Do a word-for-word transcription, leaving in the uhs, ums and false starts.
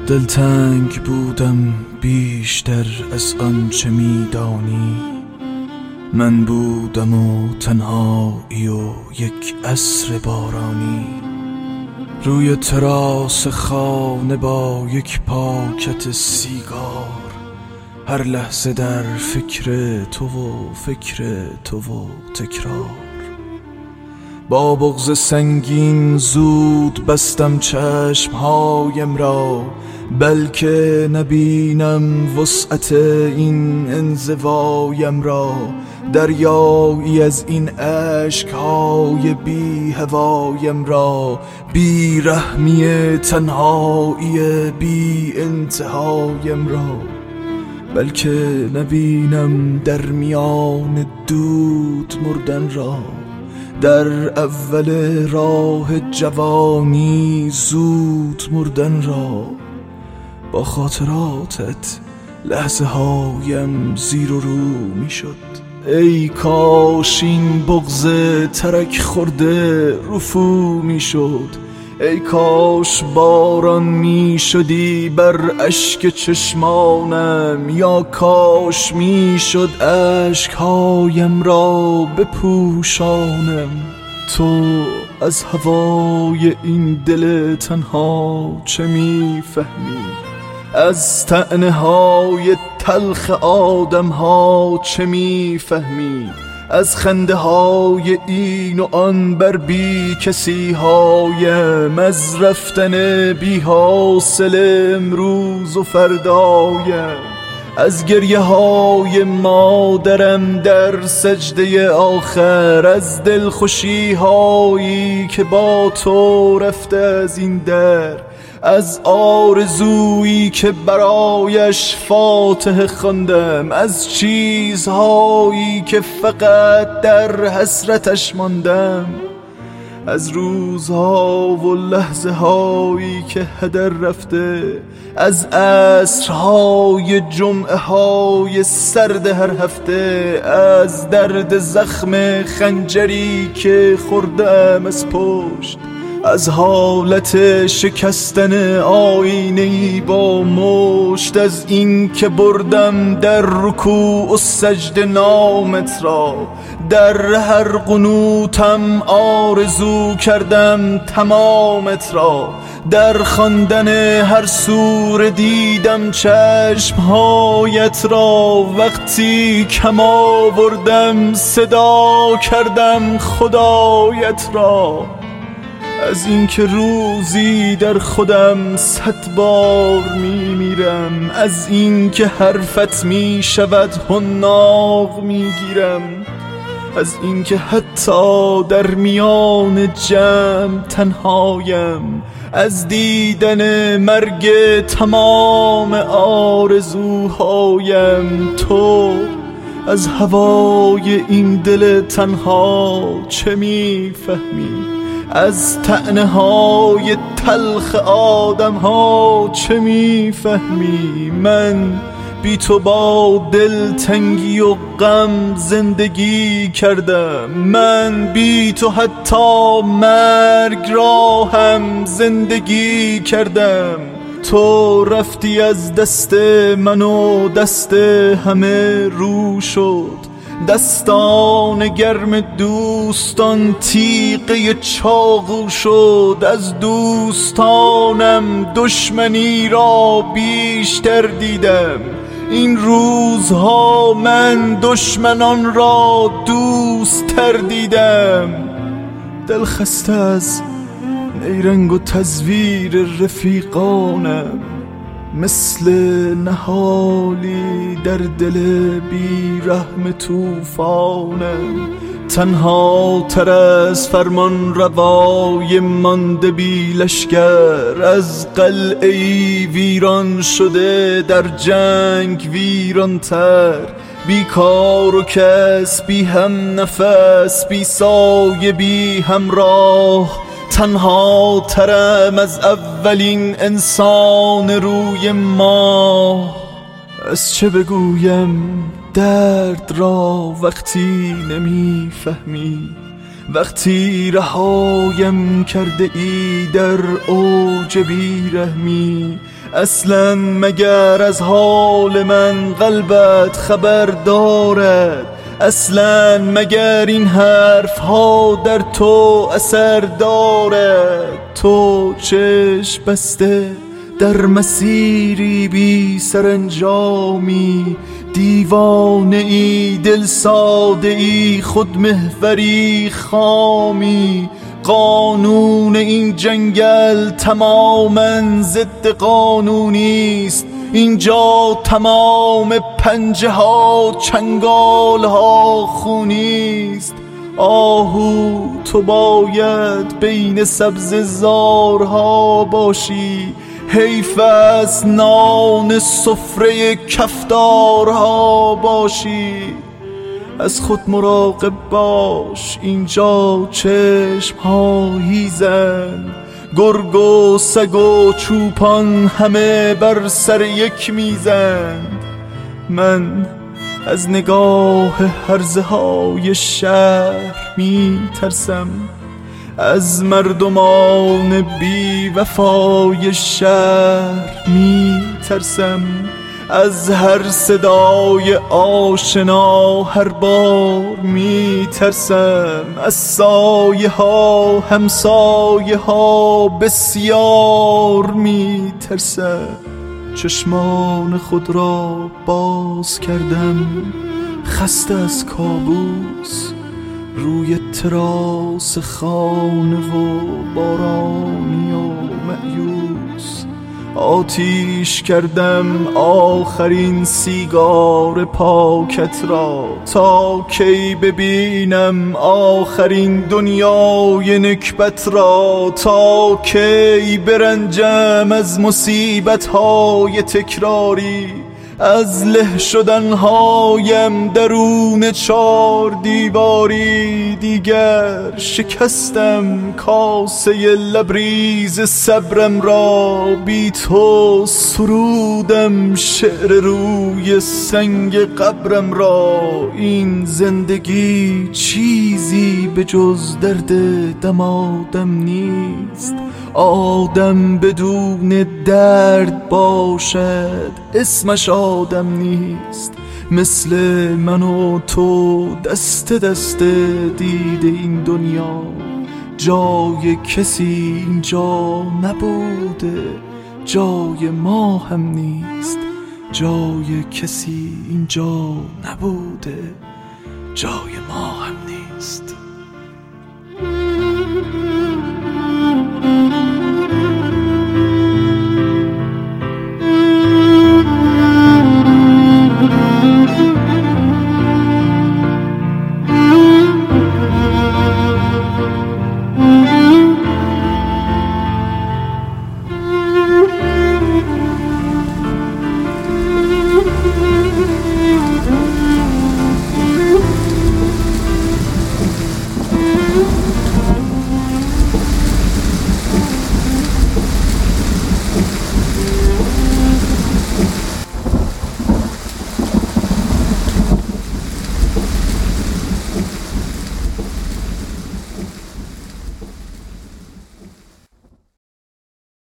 دلتنگ بودم بیشتر از آنچه میدانی. من بودم و تنهایی و یک عصر بارانی، روی تراس خانه با یک پاکت سیگار، هر لحظه در فکر تو و فکر تو و تکرار. با بغض سنگین زود بستم چشمهایم را، بلکه نبینم وسعت این انزوایم را. دریایی از این اشکهای بی هوایم را، بی رحمی تنهایی بی انتهایم را. بلکه نبینم در میان دود مردن را، در اول راه جوانی زود مردن را. با خاطراتت لحظه هایم زیر و رو می شد. ای کاش این بغض ترک خورده رفو می شد. ای کاش باران می شدی بر اشک چشمانم، یا کاش می شد اشکهایم را بپوشانم. تو از هوای این دل تنها چه می فهمی؟ از طعنه های تلخ آدم ها چه می فهمی؟ از خنده های این و آن بر بی کسی هایم، از رفتن بی حاصل امروز و فردایم، از گریه های مادرم در سجده آخر، از دلخوشی هایی که با تو رفته از این در، از آرزویی که برایش فاتحه خواندم، از چیزهایی که فقط در حسرتش ماندم، از روزها و لحظه هایی که هدر رفته، از عصرهای جمعه های سرد هر هفته، از درد زخم خنجری که خوردم از پشت، از حالت شکستن آینه‌ای با مشت، از این که بردم در رکوع و سجده نامت را، در هر قنوتم آرزو کردم تمامت را، در خواندن هر سوره دیدم چشمهایت را، وقتی کم آوردم صدا کردم خدایت را. از اینکه روزی در خودم صد بار می میرم، از اینکه حرفت می شود حناق می گیرم، از اینکه حتی در میان جمع تنهایم، از دیدن مرگ تمام آرزوهایم. تو از هوای این دل تنها چه می فهمی؟ از طعنه های تلخ آدم ها چه می فهمی؟ من بی تو با دلتنگی و غم زندگی کردم، من بی تو حتی مرگ را هم زندگی کردم. تو رفتی از دست من و دست همه رو شد، دستان گرم دوستان تیغه چاقو شد. از دوستانم دشمنی را بیشتر دیدم، این روزها من دشمنان را دوست تر دیدم. دل خسته از نیرنگ و تزویر رفیقانم، مثل نهالی در دل بی رحم توفانم. تنها تر از فرمان روای مانده بی لشکر، از قلعه‌ای ویران شده در جنگ ویران تر. بی کار و کس، بی هم نفس، بی سایه، بی همراه، تنها ترم از اولین انسان روی ما. از چه بگویم درد را وقتی نمی فهمی؟ وقتی رهایم کرده ای در اوج بیرحمی، اصلا مگر از حال من قلبت خبر دارد؟ اصلا مگر این حرف ها در تو اثر دارد؟ تو چشم بسته در مسیری بی سرانجامی، دیوانه ای دل ساده ای خود محوری خامی. قانون این جنگل تماما ضد قانونی است، اینجا تمام پنجه ها چنگال ها خونی است. آهو تو باید بین سبز زارها باشی، حیف است نان سفره کفتارها باشی. از خود مراقب باش، اینجا چشم ها هیزند، گرگ و سگ و چوپان همه بر سر یک میزند. من از نگاه هرزه های شهر می ترسم، از مردمان بی وفای شهر می ترسم، از هر صدای آشنا هر بار می ترسم، از سایه ها همسایه ها بسیار می ترسم. چشمان خود را باز کردم خسته از کابوس، روی تراس خانه و بارانی و مأیوس. آتیش کردم آخرین سیگار پاکت را، تا کی ببینم آخرین دنیای نکبت را، تا کی برنجم از مصیبت های تکراری، از له شدنهایم درون چار دیواری. دیگر شکستم کاسه لبریز صبرم را، بی تو سرودم شعر روی سنگ قبرم را. این زندگی چیزی به جز درد دمادم نیست، آدم بدون درد باشد اسمش آدم نیست. مثل من و تو دست دست دیده این دنیا، جای کسی اینجا نبوده جای ما هم نیست، جای کسی اینجا نبوده جای ما هم نیست.